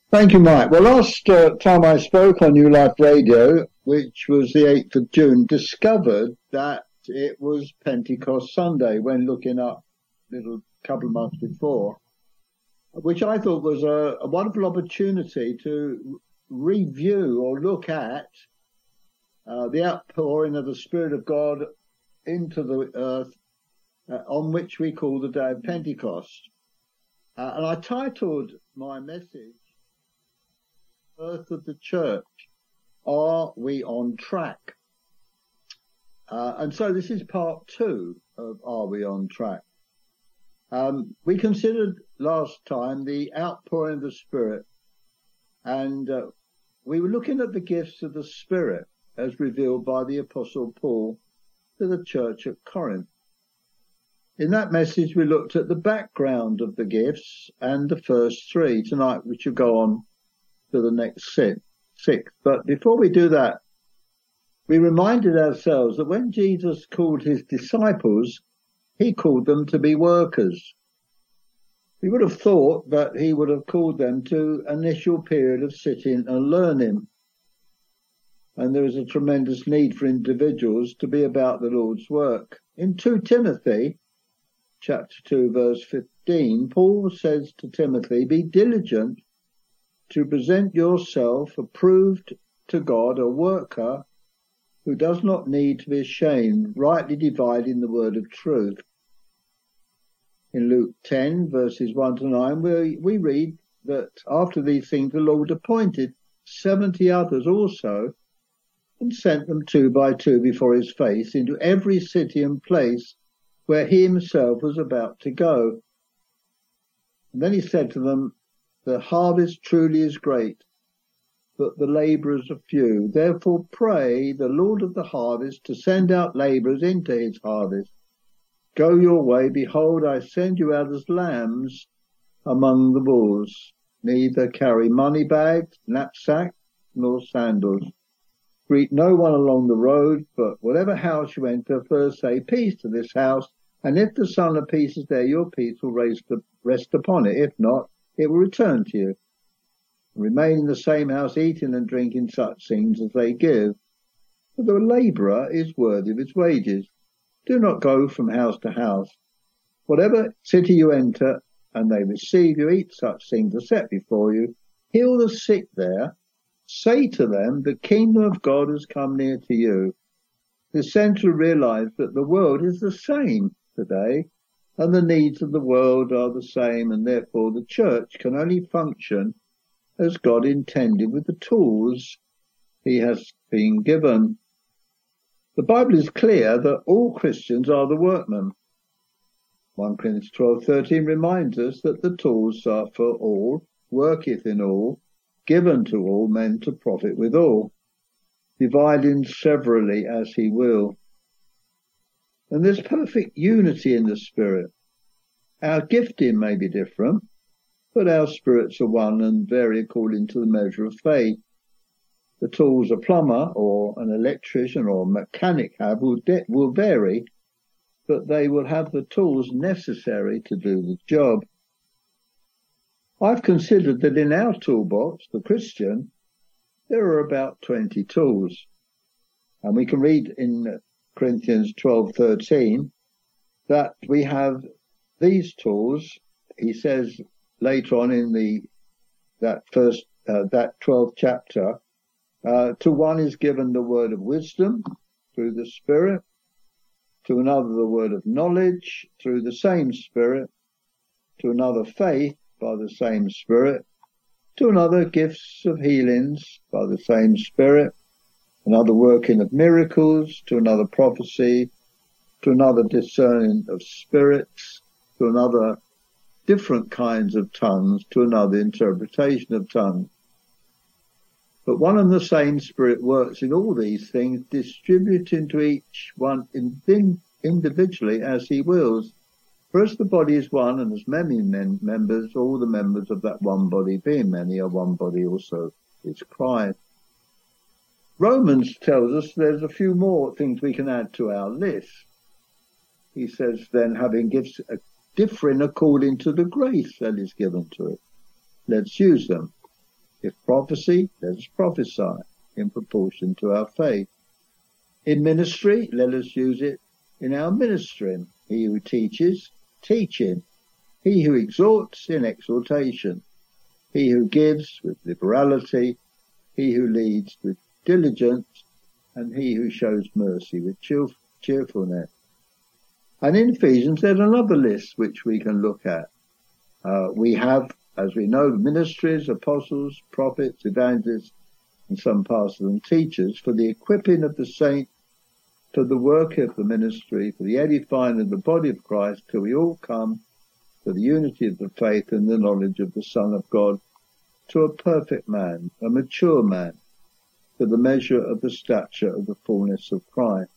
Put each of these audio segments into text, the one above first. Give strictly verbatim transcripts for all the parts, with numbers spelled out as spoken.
Thank you, Mike. Well, last uh, time I spoke on New Life Radio, which was the eighth of June, discovered that it was Pentecost Sunday when looking up a little couple of months before, which I thought was a, a wonderful opportunity to review or look at uh, the outpouring of the Spirit of God into the earth, uh, on which we call the day of Pentecost. Uh, and I titled my message, Birth of the Church, Are We on Track? Uh, and so this is part two of Are We on Track? Um, we considered last time the outpouring of the Spirit, and uh, we were looking at the gifts of the Spirit as revealed by the Apostle Paul to the church at Corinth. In that message, we looked at the background of the gifts and the first three. Tonight, we should go on to the next six. six. But before we do that, we reminded ourselves that when Jesus called his disciples, he called them to be workers. We would have thought that he would have called them to an initial period of sitting and learning. And there is a tremendous need for individuals to be about the Lord's work. In Second Timothy, chapter two, verse fifteen, Paul says to Timothy, be diligent to present yourself approved to God, a worker who does not need to be ashamed, rightly dividing the word of truth. In Luke ten, verses one to nine, we, we read that after these things the Lord appointed seventy others also, and sent them two by two before his face into every city and place where he himself was about to go. And then he said to them, the harvest truly is great, but the labourers are few. Therefore pray the Lord of the harvest to send out labourers into his harvest. Go your way, behold, I send you out as lambs among the wolves. Neither carry money bags, knapsack, nor sandals. Greet no one along the road, but whatever house you enter, first say, peace to this house, and if the Son of Peace is there, your peace will rest upon it. If not, it will return to you. Remain in the same house, eating and drinking such things as they give. For the labourer is worthy of his wages. Do not go from house to house. Whatever city you enter, and they receive you, eat such things are set before you. Heal the sick there. Say to them, the kingdom of God has come near to you. It's essential to realise that the world is the same today, and the needs of the world are the same, and therefore the church can only function as God intended with the tools he has been given. The Bible is clear that all Christians are the workmen. First Corinthians twelve thirteen reminds us that the tools are for all, worketh in all, given to all men to profit withal, dividing severally as he will. And there's perfect unity in the Spirit. Our gifting may be different, but our spirits are one and vary according to the measure of faith. The tools a plumber or an electrician or mechanic have will, de- will vary, but they will have the tools necessary to do the job. I've considered that in our toolbox, the Christian, there are about twenty tools. And we can read in Corinthians twelve thirteen that we have these tools. He says later on in the that first uh, that twelfth chapter, uh, to one is given the word of wisdom through the Spirit, to another the word of knowledge through the same Spirit, to another faith by the same Spirit, to another gifts of healings by the same Spirit, another working of miracles, to another prophecy, to another discerning of spirits, to another different kinds of tongues, to another interpretation of tongues. But one and the same Spirit works in all these things, distributing to each one individually as he wills. For as the body is one, and as many men, members, all the members of that one body, being many, are one body also is Christ. Romans tells us there's a few more things we can add to our list. He says, then, having gifts differing according to the grace that is given to it, let's use them. If prophecy, let us prophesy in proportion to our faith. In ministry, let us use it in our ministering. He who teaches, teaching. He who exhorts, in exhortation. He who gives, with liberality. He who leads, with diligence. And he who shows mercy, with cheerf- cheerfulness. And in Ephesians, there's another list which we can look at. Uh, we have, as we know, ministries, apostles, prophets, evangelists, and some pastors and teachers, for the equipping of the saints, for the work of the ministry, for the edifying of the body of Christ, till we all come to the unity of the faith and the knowledge of the Son of God, to a perfect man, a mature man, to the measure of the stature of the fullness of Christ.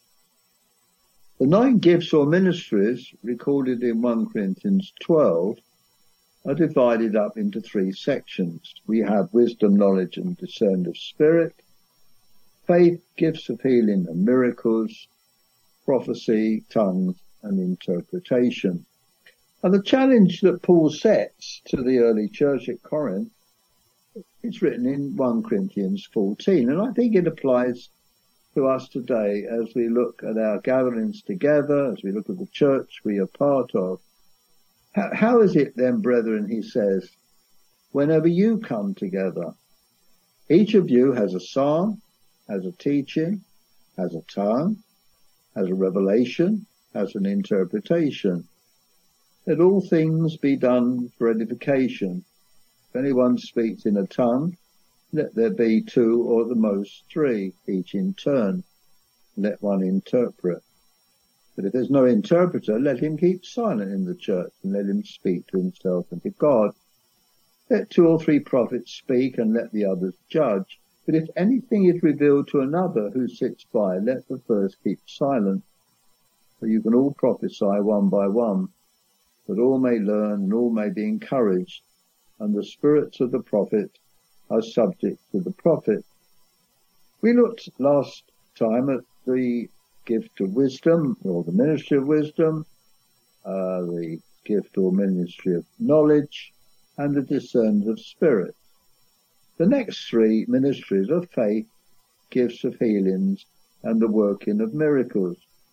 The nine gifts or ministries recorded in First Corinthians twelve are divided up into three sections. We have wisdom, knowledge, and discernment of spirit, faith, gifts of healing and miracles, prophecy, tongues, and interpretation. And the challenge that Paul sets to the early church at Corinth is written in First Corinthians fourteen, and I think it applies to us today as we look at our gatherings together, as we look at the church we are part of. How, how is it then, brethren, he says, whenever you come together, each of you has a psalm, has a teaching, has a tongue, has a revelation, has an interpretation. Let all things be done for edification. If anyone speaks in a tongue, let there be two or at the most three, each in turn. Let one interpret. But if there's no interpreter, let him keep silent in the church and let him speak to himself and to God. Let two or three prophets speak and let the others judge. But if anything is revealed to another who sits by, let the first keep silent. For you can all prophesy one by one, that all may learn and all may be encouraged, and the spirits of the prophet are subject to the prophet. We looked last time at the gift of wisdom, or the ministry of wisdom, uh, the gift or ministry of knowledge, and the discernment of spirit. The next three ministries are faith, gifts of healings, and the working of miracles.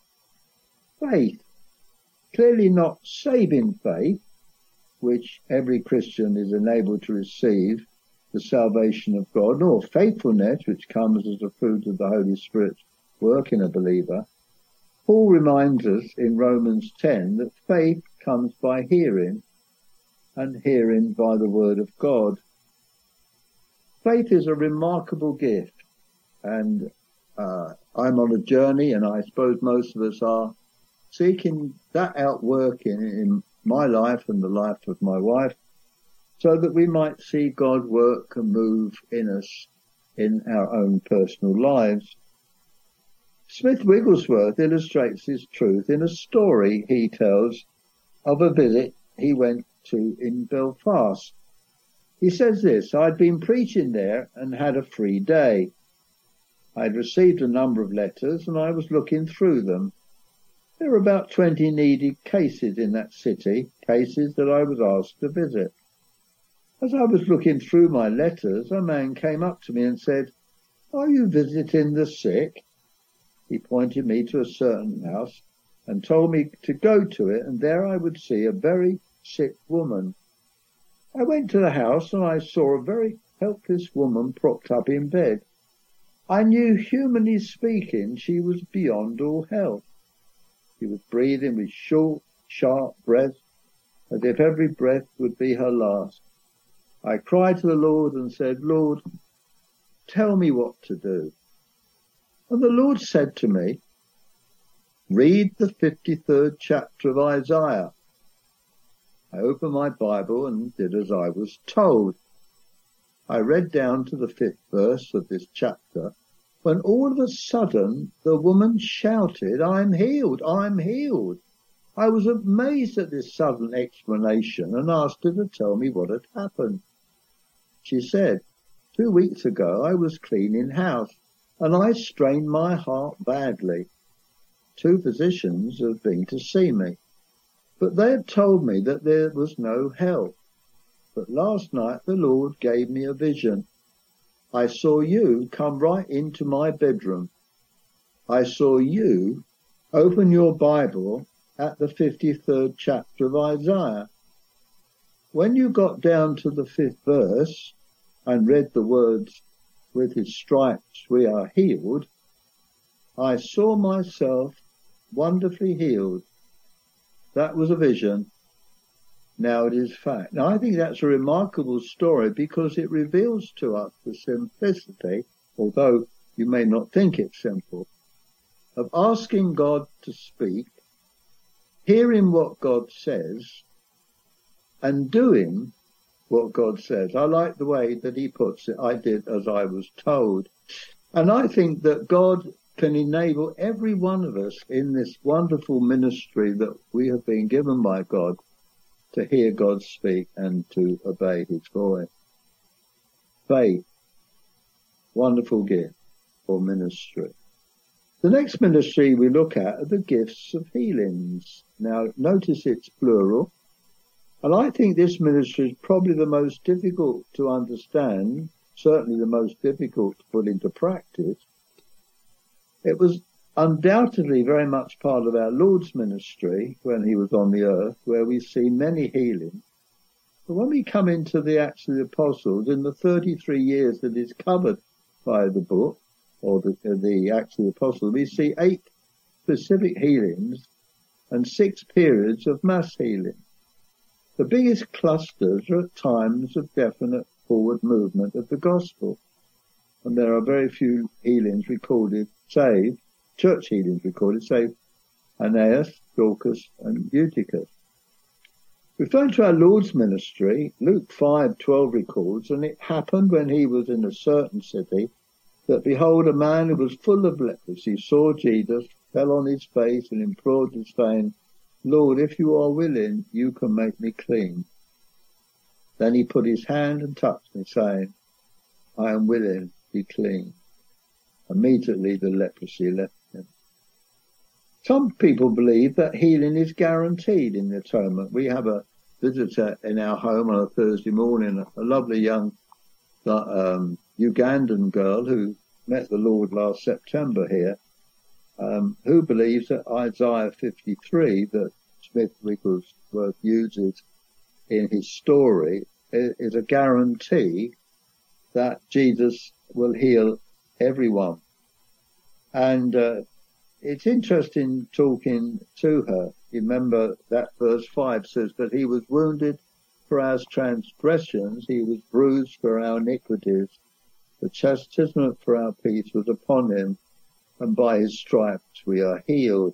Faith, clearly not saving faith, which every Christian is enabled to receive, the salvation of God, nor faithfulness, which comes as a fruit of the Holy Spirit's work in a believer. Paul reminds us in Romans ten that faith comes by hearing, and hearing by the word of God. Faith is a remarkable gift, and uh, I'm on a journey, and I suppose most of us are, seeking that outworking in my life and the life of my wife, so that we might see God work and move in us in our own personal lives. Smith Wigglesworth illustrates this truth in a story he tells of a visit he went to in Belfast. He says this: I'd been preaching there and had a free day. I'd received a number of letters and I was looking through them. There were about twenty needy cases in that city, cases that I was asked to visit. As I was looking through my letters, a man came up to me and said, "Are you visiting the sick?" He pointed me to a certain house and told me to go to it, and there I would see a very sick woman. I went to the house and I saw a very helpless woman propped up in bed. I knew, humanly speaking, she was beyond all help. She was breathing with short, sharp breaths, as if every breath would be her last. I cried to the Lord and said, "Lord, tell me what to do." And the Lord said to me, "Read the fifty-third chapter of Isaiah." I opened my Bible and did as I was told. I read down to the fifth verse of this chapter, when all of a sudden the woman shouted, "I'm healed, I'm healed." I was amazed at this sudden explanation and asked her to tell me what had happened. She said, "Two weeks ago I was cleaning house and I strained my heart badly. Two physicians have been to see me, but they have told me that there was no help. but last night the Lord gave me a vision. I saw you come right into my bedroom. I saw you open your Bible at the fifty-third chapter of Isaiah. When you got down to the fifth verse and read the words, with his stripes we are healed, I saw myself wonderfully healed. That was a vision. Now it is fact. Now I think that's a remarkable story because it reveals to us the simplicity, although you may not think it simple, of asking God to speak, hearing what God says, and doing what God says. I like the way that he puts it. I did as I was told. And I think that God can enable every one of us in this wonderful ministry that we have been given by God to hear God speak and to obey his voice. Faith, wonderful gift for ministry. The next ministry we look at are the gifts of healings. Now, notice it's plural. And I think this ministry is probably the most difficult to understand, certainly the most difficult to put into practice. It was undoubtedly very much part of our Lord's ministry when he was on the earth, where we see many healings. But when we come into the Acts of the Apostles, in the thirty-three years that is covered by the book, or the, the Acts of the Apostles, we see eight specific healings and six periods of mass healing. The biggest clusters are at times of definite forward movement of the gospel. And there are very few healings recorded, save, church healings recorded, save Aeneas, Dorcas, and Eutychus. Referring to our Lord's ministry, Luke five twelve records, and it happened when he was in a certain city, that behold, a man who was full of leprosy saw Jesus, fell on his face, and implored him, saying, Lord, if you are willing, you can make me clean. Then he put his hand and touched me, saying, I am willing, be clean. Immediately the leprosy left him. Some people believe that healing is guaranteed in the atonement. We have a visitor in our home on a Thursday morning, a lovely young um, Ugandan girl who met the Lord last September here, um, who believes that Isaiah fifty-three, that Smith Wigglesworth uses in his story, is a guarantee that Jesus will heal everyone. And uh, it's interesting talking to her. Remember that verse five says, but he was wounded for our transgressions, he was bruised for our iniquities. The chastisement for our peace was upon him, and by his stripes we are healed.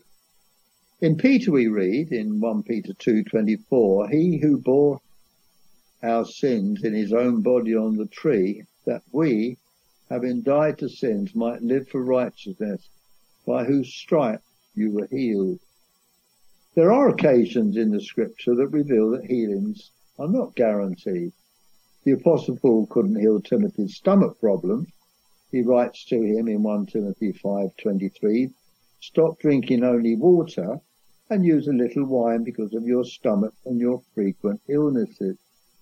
In Peter we read, in First Peter two twenty-four, he who bore our sins in his own body on the tree, that we, having died to sins, might live for righteousness, by whose stripes you were healed. There are occasions in the scripture that reveal that healings are not guaranteed. The Apostle Paul couldn't heal Timothy's stomach problem. He writes to him in First Timothy five twenty-three, stop drinking only water and use a little wine because of your stomach and your frequent illnesses.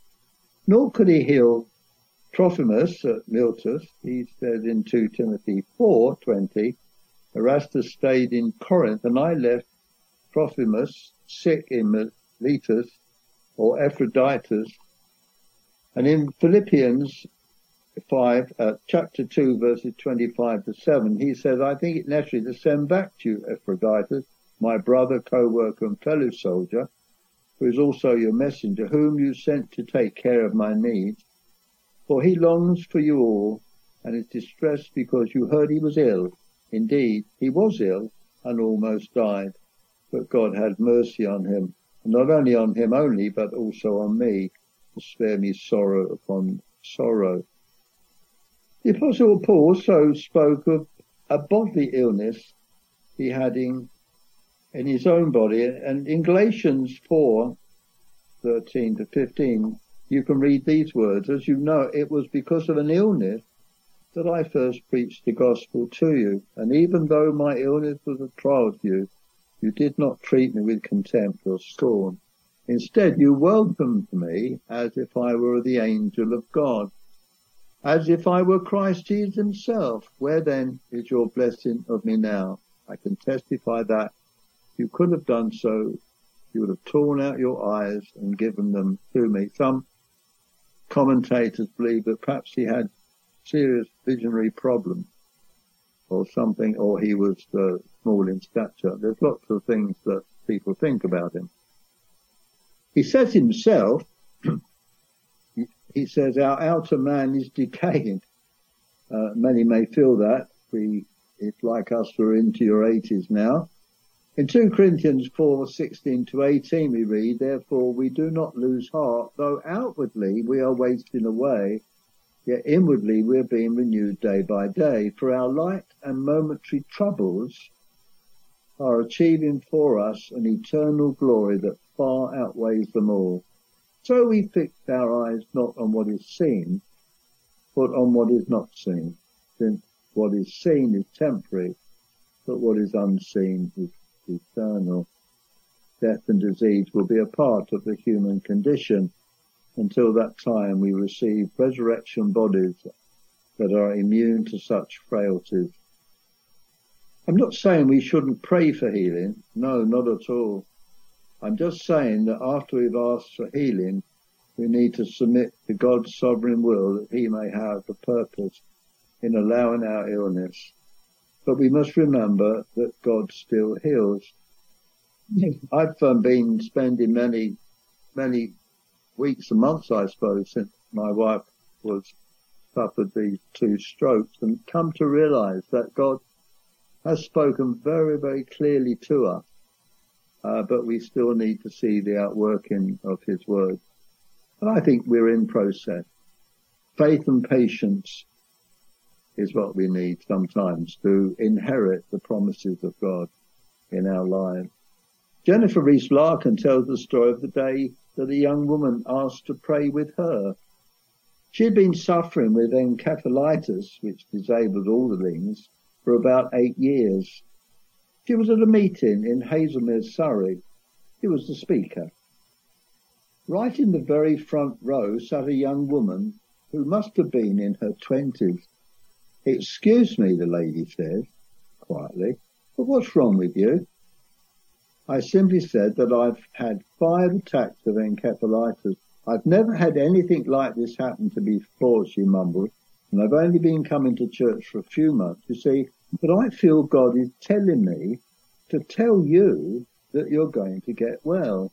Nor could he heal Trophimus at Miletus. He says in Second Timothy four twenty, Erastus stayed in Corinth and I left Trophimus sick in Miletus or Ephroditus. And in Philippians five, uh, chapter two, verses twenty-five to seven, he says, I think it necessary to send back to you Ephroditus, my brother, co-worker and fellow soldier, who is also your messenger, whom you sent to take care of my needs. For he longs for you all, and is distressed because you heard he was ill. Indeed, he was ill and almost died, but God had mercy on him, and not only on him only, but also on me, to spare me sorrow upon sorrow. The Apostle Paul also spoke of a bodily illness he had in, in his own body, and in Galatians four thirteen to fifteen, you can read these words, as you know, it was because of an illness that I first preached the gospel to you, and even though my illness was a trial to you, you did not treat me with contempt or scorn. Instead, you welcomed me as if I were the angel of God, as if I were Christ Jesus himself. Where then is your blessing of me now? I can testify that if you could have done so, you would have torn out your eyes and given them to me. Some commentators believe that perhaps he had serious visionary problems or something, or he was uh, small in stature. There's lots of things that people think about him. He says himself, he says, our outer man is decaying. Uh, many may feel that. We, it's like us who are into your eighties now. In two Corinthians four, sixteen to eighteen we read, therefore we do not lose heart, though outwardly we are wasting away, yet inwardly we are being renewed day by day. For our light and momentary troubles are achieving for us an eternal glory that far outweighs them all. So we fix our eyes not on what is seen, but on what is not seen, since what is seen is temporary, but what is unseen is eternal. Death and disease will be a part of the human condition. Until that time we receive resurrection bodies that are immune to such frailties. I'm not saying we shouldn't pray for healing. No, not at all. I'm just saying that after we've asked for healing, we need to submit to God's sovereign will that he may have a purpose in allowing our illness. But we must remember that God still heals. I've um, been spending many, many weeks and months, I suppose, since my wife was suffered these two strokes, and come to realize that God has spoken very, very clearly to us. Uh, but we still need to see the outworking of his word. And I think we're in process. Faith and patience is what we need sometimes to inherit the promises of God in our lives. Jennifer Rees-Larkin tells the story of the day that a young woman asked to pray with her. She had been suffering with encephalitis, which disabled all the limbs, for about eight years. She was at a meeting in Hazelmere, Surrey. She was the speaker. Right in the very front row sat a young woman who must have been in her twenties. Excuse me, the lady said, quietly, but what's wrong with you? I simply said that I've had five attacks of encephalitis. I've never had anything like this happen to me before, she mumbled, and I've only been coming to church for a few months. You see, but I feel God is telling me to tell you that you're going to get well.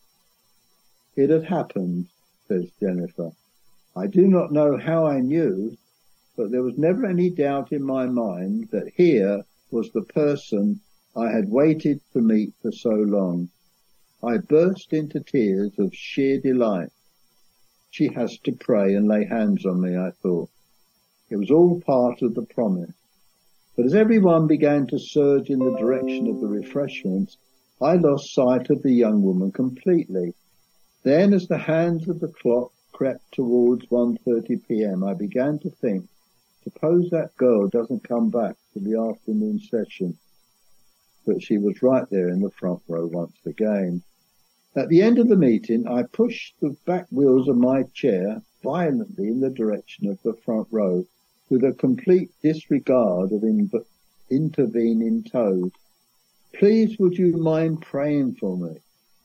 It had happened, says Jennifer. I do not know how I knew, but there was never any doubt in my mind that here was the person I had waited to meet for so long. I burst into tears of sheer delight. She has to pray and lay hands on me, I thought. It was all part of the promise. But as everyone began to surge in the direction of the refreshments, I lost sight of the young woman completely. Then, as the hands of the clock crept towards one thirty p.m., I began to think, suppose that girl doesn't come back to the afternoon session. But she was right there in the front row once again. At the end of the meeting, I pushed the back wheels of my chair violently in the direction of the front row, with a complete disregard of in- intervening toes. Please, would you mind praying for me?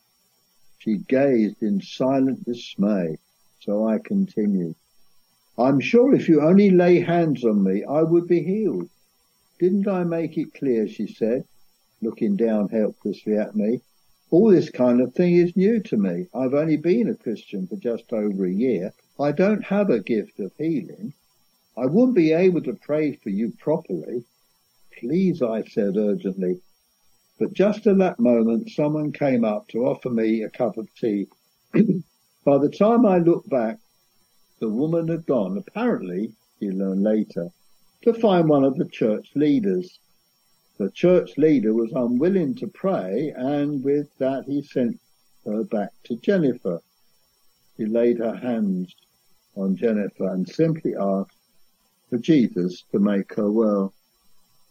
She gazed in silent dismay, so I continued. I'm sure if you only lay hands on me, I would be healed. Didn't I make it clear, she said, looking down helplessly at me. All this kind of thing is new to me. I've only been a Christian for just over a year. I don't have a gift of healing. I wouldn't be able to pray for you properly. Please, I said urgently. But just at that moment, someone came up to offer me a cup of tea. By the time I looked back, the woman had gone, apparently, he learned later, to find one of the church leaders. The church leader was unwilling to pray, and with that he sent her back to Jennifer. She laid her hands on Jennifer and simply asked for Jesus to make her well.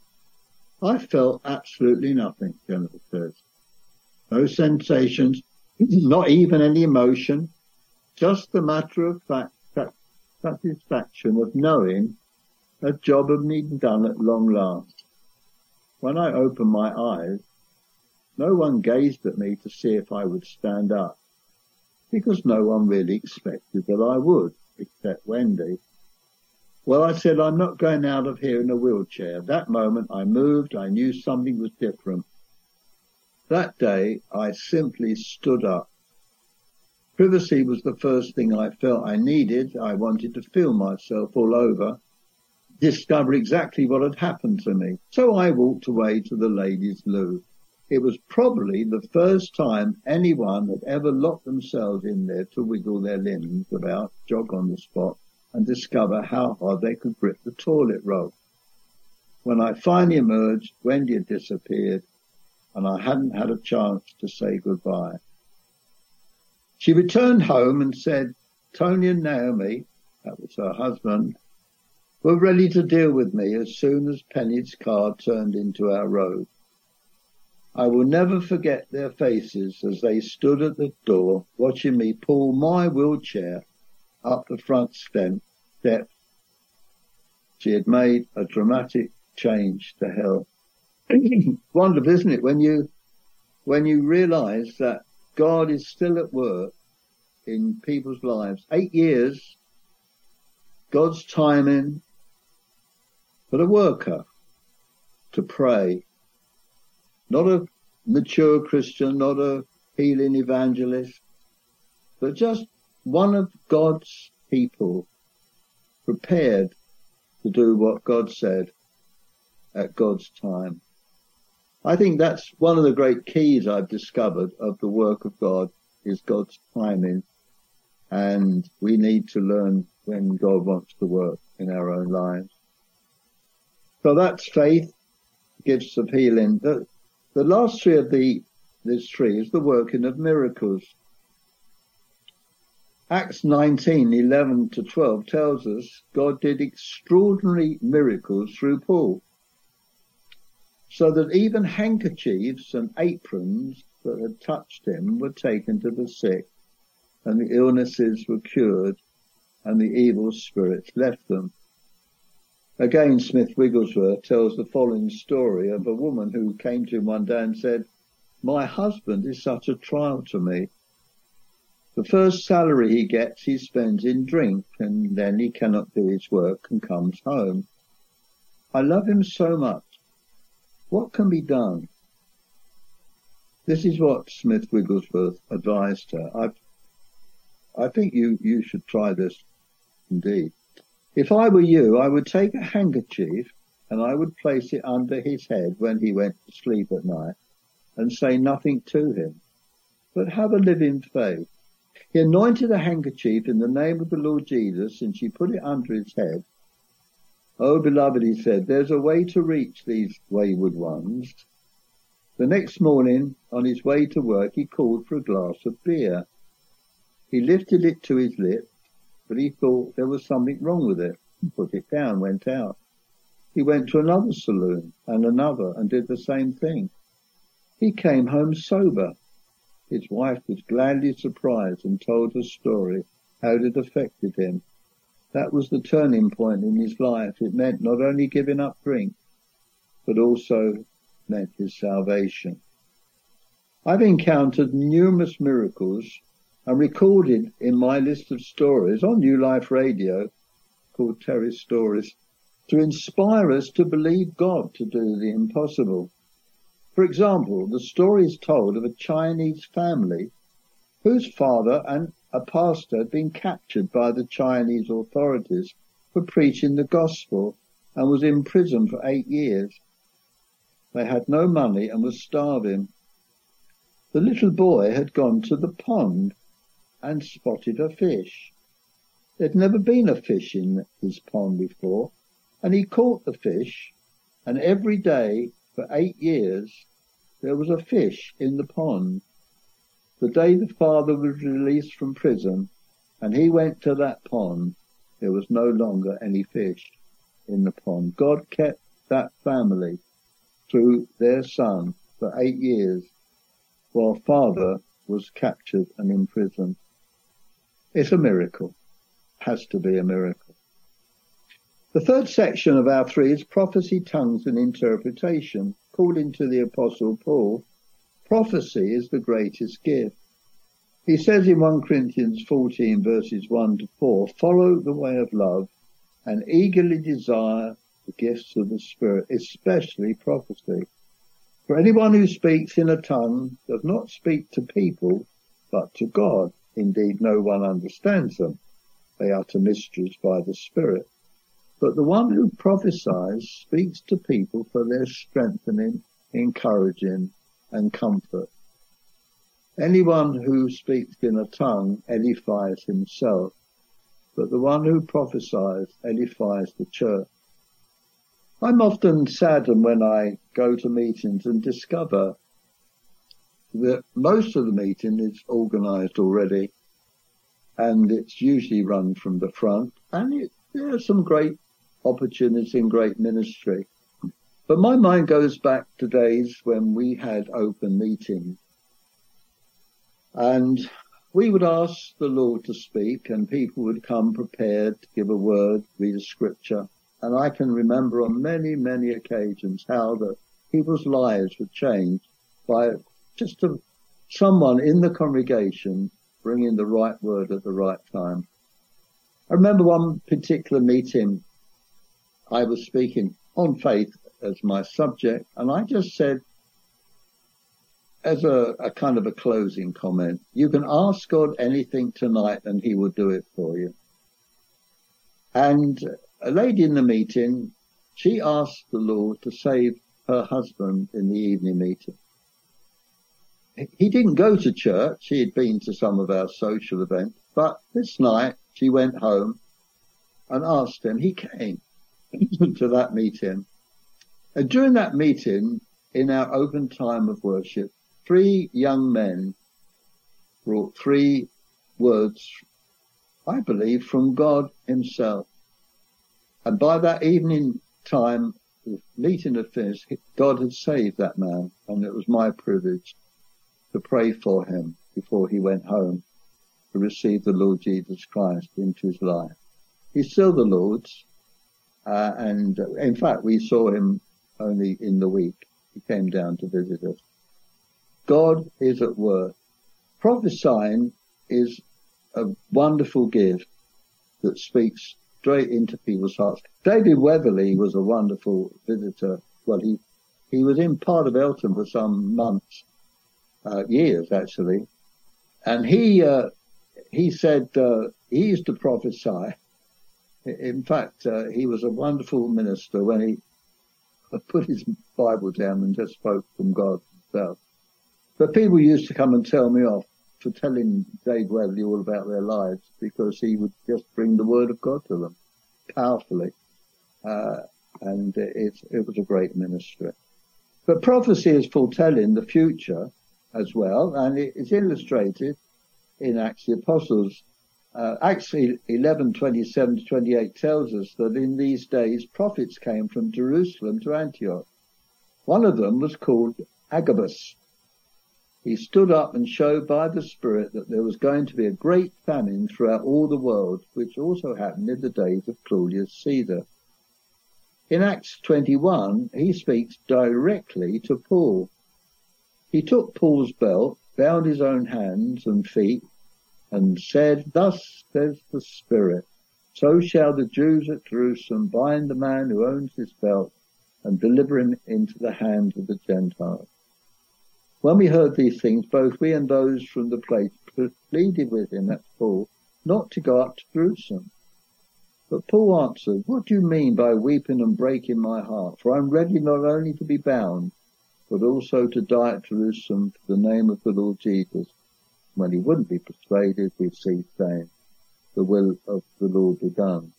I felt absolutely nothing, Jennifer says. No sensations not even any emotion, just the matter of fact satisfaction of knowing a job had been done at long last. When I opened my eyes, no one gazed at me to see if I would stand up, because no one really expected that I would, except Wendy. Well, I said, I'm not going out of here in a wheelchair. That moment I moved, I knew something was different. That day, I simply stood up. Privacy was the first thing I felt I needed. I wanted to feel myself all over, discover exactly what had happened to me. So I walked away to the ladies' loo. It was probably the first time anyone had ever locked themselves in there to wiggle their limbs about, jog on the spot, and discover how hard they could grip the toilet roll. When I finally emerged, Wendy had disappeared, and I hadn't had a chance to say goodbye. She returned home and said Tony and Naomi, that was her husband, were ready to deal with me as soon as Penny's car turned into our road. I will never forget their faces as they stood at the door watching me pull my wheelchair up the front steps. She had made a dramatic change to health. Wonderful, isn't it, when you when you realise that God is still at work in people's lives. Eight years, God's timing for the worker to pray. Not a mature Christian, not a healing evangelist, but just one of God's people prepared to do what God said at God's time. I think that's one of the great keys I've discovered of the work of God is God's timing. And we need to learn when God wants to work in our own lives. So that's faith, gifts of healing. The, the last three of the this tree is the working of miracles. Acts nineteen, eleven to twelve tells us God did extraordinary miracles through Paul, so that even handkerchiefs and aprons that had touched him were taken to the sick, and the illnesses were cured, and the evil spirits left them. Again, Smith Wigglesworth tells the following story of a woman who came to him one day and said, "My husband is such a trial to me. The first salary he gets he spends in drink, and then he cannot do his work and comes home. I love him so much. What can be done?" This is what Smith Wigglesworth advised her. I I think you, you should try this indeed. "If I were you, I would take a handkerchief and I would place it under his head when he went to sleep at night and say nothing to him, but have a living faith. He anointed a handkerchief in the name of the Lord Jesus, and she put it under his head. Oh, beloved," he said, "there's a way to reach these wayward ones." The next morning, on his way to work, he called for a glass of beer. He lifted it to his lips, but he thought there was something wrong with it, and put it down, went out. He went to another saloon and another and did the same thing. He came home sober. His wife was gladly surprised and told her story, how it had affected him. That was the turning point in his life. It meant not only giving up drink, but also meant his salvation. I've encountered numerous miracles and recorded in my list of stories on New Life Radio, called Terry's Stories, to inspire us to believe God to do the impossible. For example, the story is told of a Chinese family whose father and a pastor had been captured by the Chinese authorities for preaching the gospel and was in prison for eight years. They had no money and were starving. The little boy had gone to the pond and spotted a fish. There'd never been a fish in his pond before, and he caught the fish, and every day for eight years there was a fish in the pond. The day the father was released from prison and he went to that pond, there was no longer any fish in the pond. God kept that family through their son for eight years while father was captured and imprisoned. It's a miracle. Has to be a miracle. The third section of our three is prophecy, tongues, and interpretation. According to the Apostle Paul, prophecy is the greatest gift. He says in First Corinthians fourteen, verses one to four, follow the way of love and eagerly desire the gifts of the Spirit, especially prophecy. For anyone who speaks in a tongue does not speak to people, but to God. Indeed, no one understands them. They utter mysteries by the Spirit. But the one who prophesies speaks to people for their strengthening, encouraging, and comfort. Anyone who speaks in a tongue edifies himself, but the one who prophesies edifies the church. I'm often saddened when I go to meetings and discover that most of the meeting is organised already, and it's usually run from the front, and it, there are some great opportunities in great ministry. But my mind goes back to days when we had open meetings, and we would ask the Lord to speak, and people would come prepared to give a word, read a scripture. And I can remember on many, many occasions how the people's lives were changed by just a, someone in the congregation bringing the right word at the right time. I remember one particular meeting, I was speaking on faith as my subject, and I just said, as a, a kind of a closing comment, you can ask God anything tonight and he will do it for you. And a lady in the meeting, she asked the Lord to save her husband in the evening meeting. He didn't go to church. He had been to some of our social events. But this night, she went home and asked him. He came to that meeting. And during that meeting, in our open time of worship, three young men brought three words, I believe, from God himself. And by that evening time, the meeting had finished, God had saved that man, and it was my privilege to pray for him before he went home to receive the Lord Jesus Christ into his life. He's still the Lord's, uh, and uh, in fact, we saw him only in the week. He came down to visit us. God is at work. Prophesying is a wonderful gift that speaks straight into people's hearts. David Weatherly was a wonderful visitor. Well, he, he was in part of Elton for some months, uh, years actually. And he, uh, he said, uh, he used to prophesy. In fact, uh, he was a wonderful minister when he put his Bible down and just spoke from God himself. But people used to come and tell me off for telling Dave Weatherly all about their lives, because he would just bring the word of God to them powerfully. Uh, and it, it was a great ministry. But prophecy is foretelling the future as well, and it is illustrated in Acts of the Apostles. Uh, Acts eleven, twenty-seven to twenty-eight tells us that in these days prophets came from Jerusalem to Antioch. One of them was called Agabus. He stood up and showed by the Spirit that there was going to be a great famine throughout all the world, which also happened in the days of Claudius Caesar. In Acts twenty-one, he speaks directly to Paul. He took Paul's belt, bound his own hands and feet, and said, "Thus says the Spirit, so shall the Jews at Jerusalem bind the man who owns his belt and deliver him into the hands of the Gentiles." When we heard these things, both we and those from the place pleaded with him, that's Paul, not to go up to Jerusalem. But Paul answered, "What do you mean by weeping and breaking my heart? For I am ready not only to be bound, but also to die at Jerusalem for the name of the Lord Jesus." When he wouldn't be persuaded, we see saying, "The will of the Lord be done."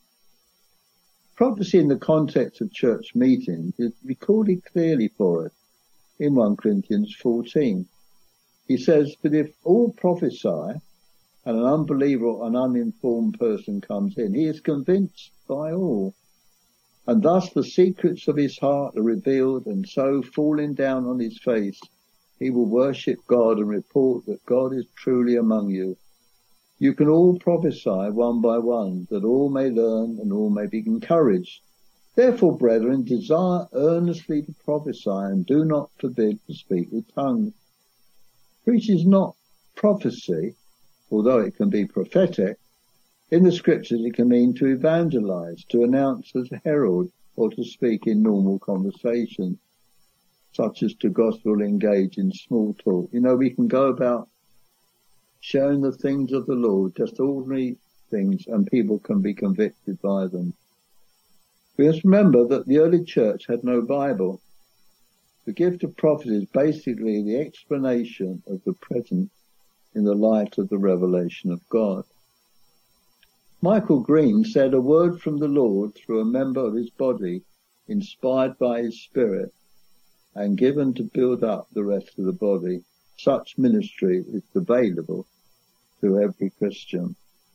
Prophecy in the context of church meetings is recorded clearly for us in First Corinthians fourteen. He says, "But if all prophesy, and an unbeliever or an uninformed person comes in, he is convinced by all. And thus the secrets of his heart are revealed, and so, falling down on his face, He will worship God and report that God is truly among you. You can all prophesy one by one, that all may learn and all may be encouraged. Therefore, brethren, desire earnestly to prophesy, and do not forbid to speak with tongues. Preach is not prophecy, although it can be prophetic. In the scriptures it can mean to evangelize, to announce as a herald, or to speak in normal conversation, such as to gospel engage in small talk. You know, we can go about sharing the things of the Lord, just ordinary things, and people can be convicted by them. We must remember that the early church had no Bible. The gift of prophecy is basically the explanation of the present in the light of the revelation of God. Michael Green said, a word from the Lord through a member of his body, inspired by his spirit, and given to build up the rest of the body. Such ministry is available to every Christian.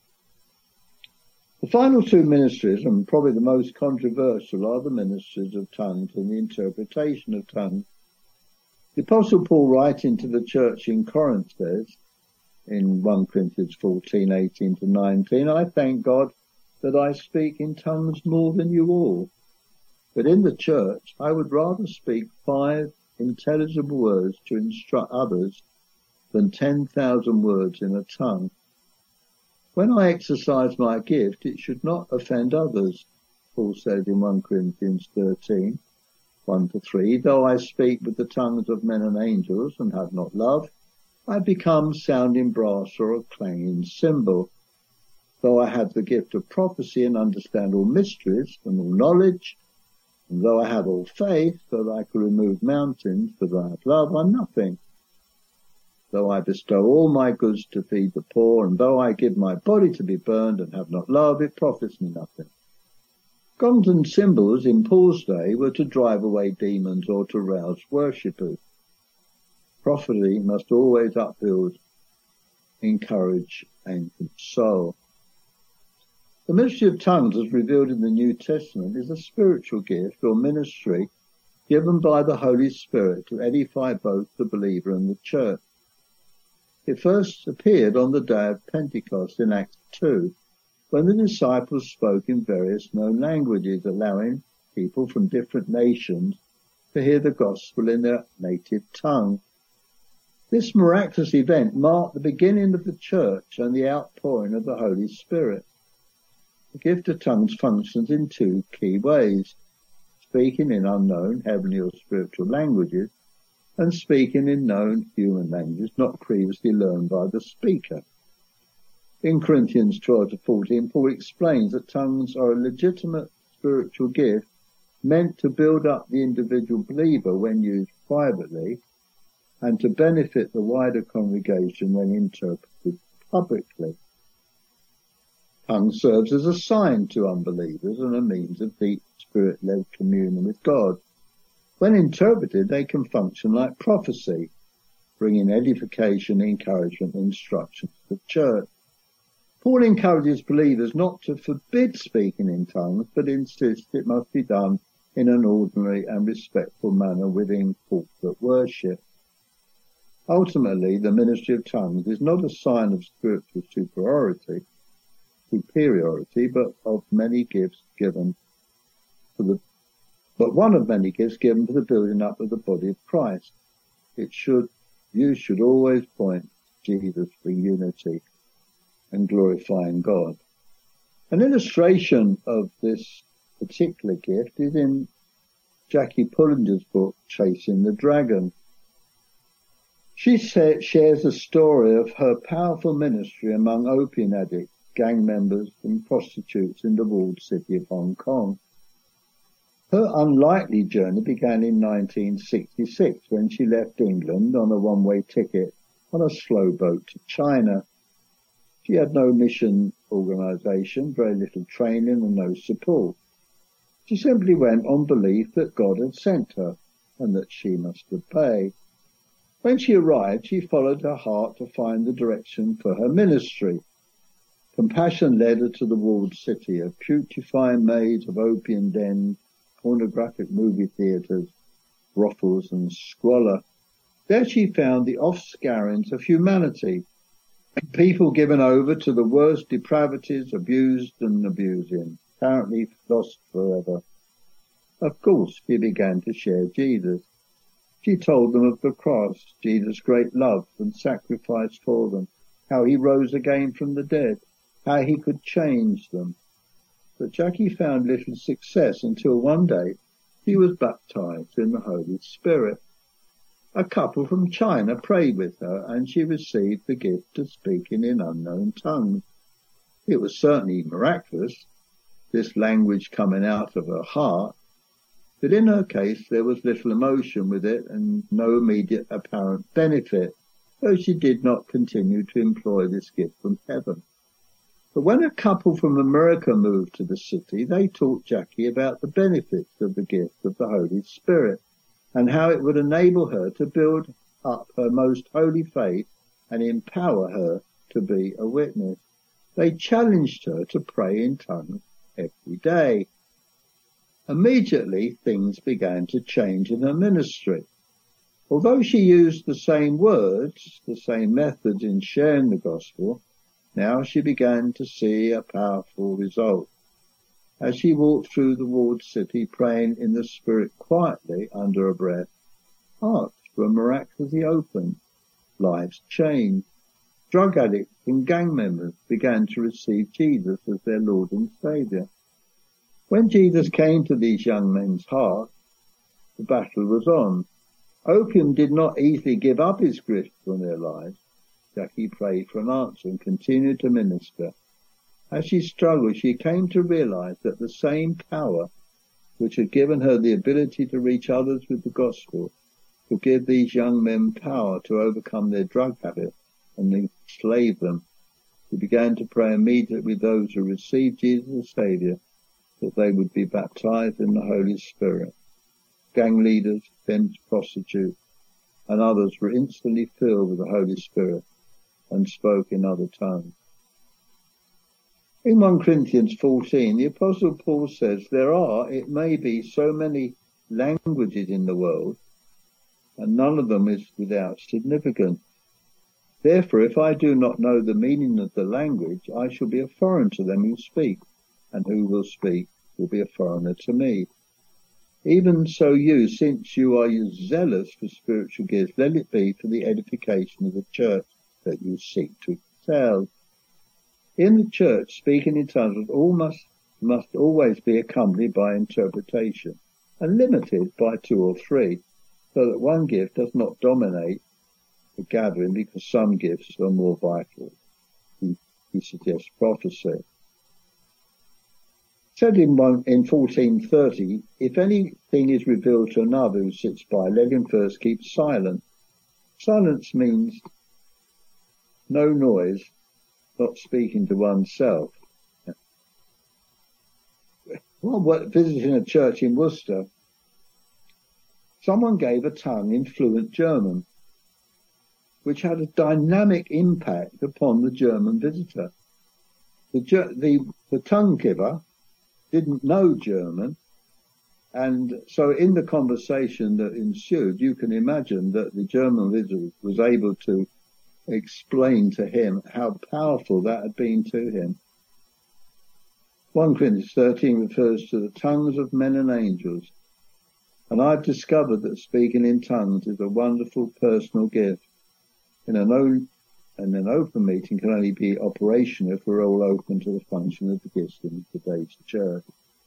The final two ministries, and probably the most controversial, are the ministries of tongues and the interpretation of tongues. The Apostle Paul, writing to the church in Corinth, says in First Corinthians fourteen, eighteen to nineteen, I thank God that I speak in tongues more than you all. But in the church I would rather speak five intelligible words to instruct others than ten thousand words in a tongue. When I exercise my gift, it should not offend others, Paul says in First Corinthians thirteen, one to three, though I speak with the tongues of men and angels and have not love, I become sounding brass or a clanging cymbal. Though I have the gift of prophecy and understand all mysteries and all knowledge, and though I have all faith, so that I can remove mountains, but I have love, I'm nothing. Though I bestow all my goods to feed the poor, and though I give my body to be burned and have not love, it profits me nothing. Gongs and cymbals in Paul's day were to drive away demons or to rouse worshippers. Prophecy must always upbuild, encourage, and console. The ministry of tongues, as revealed in the New Testament, is a spiritual gift or ministry given by the Holy Spirit to edify both the believer and the church. It first appeared on the day of Pentecost in Acts two, when the disciples spoke in various known languages, allowing people from different nations to hear the gospel in their native tongue. This miraculous event marked the beginning of the church and the outpouring of the Holy Spirit. The gift of tongues functions in two key ways: speaking in unknown heavenly or spiritual languages, and speaking in known human languages not previously learned by the speaker. In Corinthians twelve to fourteen, Paul explains that tongues are a legitimate spiritual gift meant to build up the individual believer when used privately, and to benefit the wider congregation when interpreted publicly. Tongue serves as a sign to unbelievers and a means of deep spirit-led communion with God. When interpreted, they can function like prophecy, bringing edification, encouragement, and instruction to the church. Paul encourages believers not to forbid speaking in tongues, but insists it must be done in an ordinary and respectful manner within corporate worship. Ultimately, the ministry of tongues is not a sign of spiritual superiority, superiority, but of many gifts given for the, but one of many gifts given for the building up of the body of Christ. It should, you should always point to Jesus for unity and glorifying God. An illustration of this particular gift is in Jackie Pullinger's book, Chasing the Dragon. She sa- shares a story of her powerful ministry among opium addicts, gang members and prostitutes in the walled city of Hong Kong. Her unlikely journey began in nineteen sixty-six when she left England on a one-way ticket on a slow boat to China. She had no mission organisation, very little training and no support. She simply went on belief that God had sent her and that she must obey. When she arrived, she followed her heart to find the direction for her ministry. Compassion led her to the walled city, a putrefying maze of opium dens, pornographic movie theatres, brothels and squalor. There she found the offscourings of humanity, people given over to the worst depravities, abused and abusing, apparently lost forever. Of course, she began to share Jesus. She told them of the cross, Jesus' great love and sacrifice for them, how he rose again from the dead, how he could change them. But Jackie found little success until one day she was baptized in the Holy Spirit. A couple from China prayed with her, and she received the gift of speaking in unknown tongues. It was certainly miraculous, this language coming out of her heart, but in her case there was little emotion with it and no immediate apparent benefit, though she did not continue to employ this gift from heaven. But when a couple from America moved to the city, they taught Jackie about the benefits of the gift of the Holy Spirit and how it would enable her to build up her most holy faith and empower her to be a witness. They challenged her to pray in tongues every day. Immediately, things began to change in her ministry. Although she used the same words, the same methods in sharing the gospel, now she began to see a powerful result. As she walked through the walled city, praying in the Spirit quietly under her breath, hearts were miraculously opened, lives changed. Drug addicts and gang members began to receive Jesus as their Lord and Saviour. When Jesus came to these young men's hearts, the battle was on. Opium did not easily give up his grip on their lives. Jackie prayed for an answer and continued to minister. As she struggled, she came to realize that the same power which had given her the ability to reach others with the gospel would give these young men power to overcome their drug habit and enslave them. She began to pray immediately with those who received Jesus as Saviour that they would be baptized in the Holy Spirit. Gang leaders, then prostitutes, and others were instantly filled with the Holy Spirit and spoke in other tongues. In First Corinthians fourteen, the Apostle Paul says, there are, it may be, so many languages in the world, and none of them is without significance. Therefore, if I do not know the meaning of the language, I shall be a foreigner to them who speak, and who will speak will be a foreigner to me. Even so you, since you are zealous for spiritual gifts, let it be for the edification of the church that you seek to excel. In the church, speaking in tongues all must, must always be accompanied by interpretation, and limited by two or three, so that one gift does not dominate the gathering, because some gifts are more vital. He, he suggests prophecy. Said in, one, in fourteen thirty, if anything is revealed to another who sits by, let him first keep silent. Silence means no noise, not speaking to oneself. While visiting a church in Worcester, someone gave a tongue in fluent German, which had a dynamic impact upon the German visitor. The, the, the tongue giver didn't know German, and so in the conversation that ensued, you can imagine that the German visitor was able to explain to him how powerful that had been to him. First Corinthians thirteen refers to the tongues of men and angels, and I've discovered that speaking in tongues is a wonderful personal gift. In an, own, in an open meeting can only be operational if we're all open to the function of the gifts in today's church.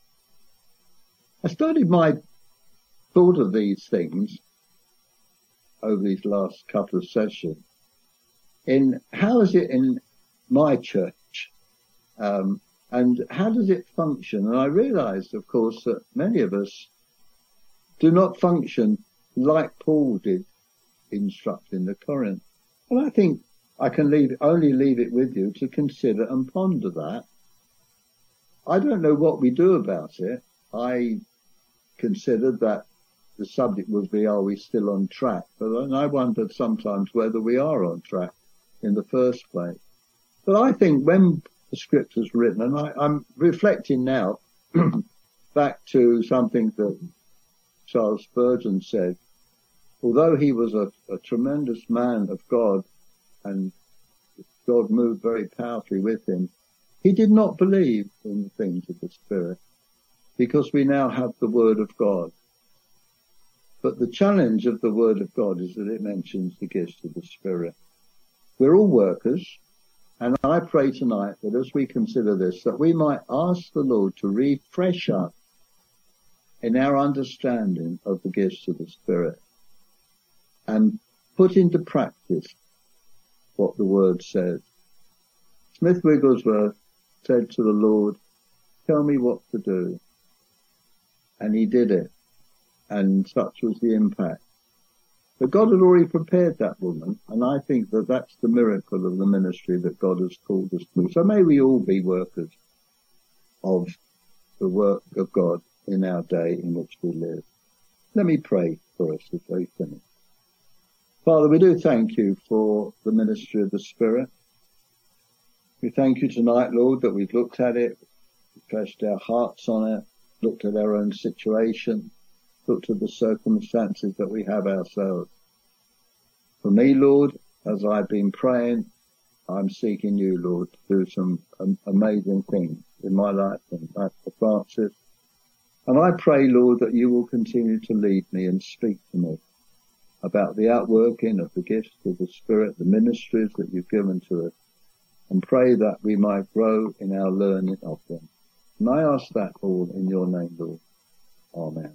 I started my thought of these things over these last couple of sessions in how is it in my church, um, and how does it function? And I realized, of course, that many of us do not function like Paul did instructing the Corinth. And I think I can leave only leave it with you to consider and ponder that. I don't know what we do about it. I considered that the subject would be, are we still on track? But and I wondered sometimes whether we are on track in the first place. But I think when the scripture's written, and I, I'm reflecting now back to something that Charles Spurgeon said, although he was a, a tremendous man of God and God moved very powerfully with him, he did not believe in the things of the Spirit, because we now have the Word of God. But the challenge of the Word of God is that it mentions the gifts of the Spirit. We're all workers, and I pray tonight that as we consider this, that we might ask the Lord to refresh us in our understanding of the gifts of the Spirit and put into practice what the Word says. Smith Wigglesworth said to the Lord, "Tell me what to do." And he did it. And such was the impact. But God had already prepared that woman, and I think that that's the miracle of the ministry that God has called us to. So may we all be workers of the work of God in our day in which we live. Let me pray for us as we finish. Father, we do thank you for the ministry of the Spirit. We thank you tonight, Lord, that we've looked at it, pressed our hearts on it, looked at our own situation, looked at the circumstances that we have ourselves. For me, Lord, as I've been praying, I'm seeking you, Lord, to do some um, amazing things in my life and life for Francis. And I pray, Lord, that you will continue to lead me and speak to me about the outworking of the gifts of the Spirit, the ministries that you've given to us, and pray that we might grow in our learning of them. And I ask that all in your name, Lord. Amen.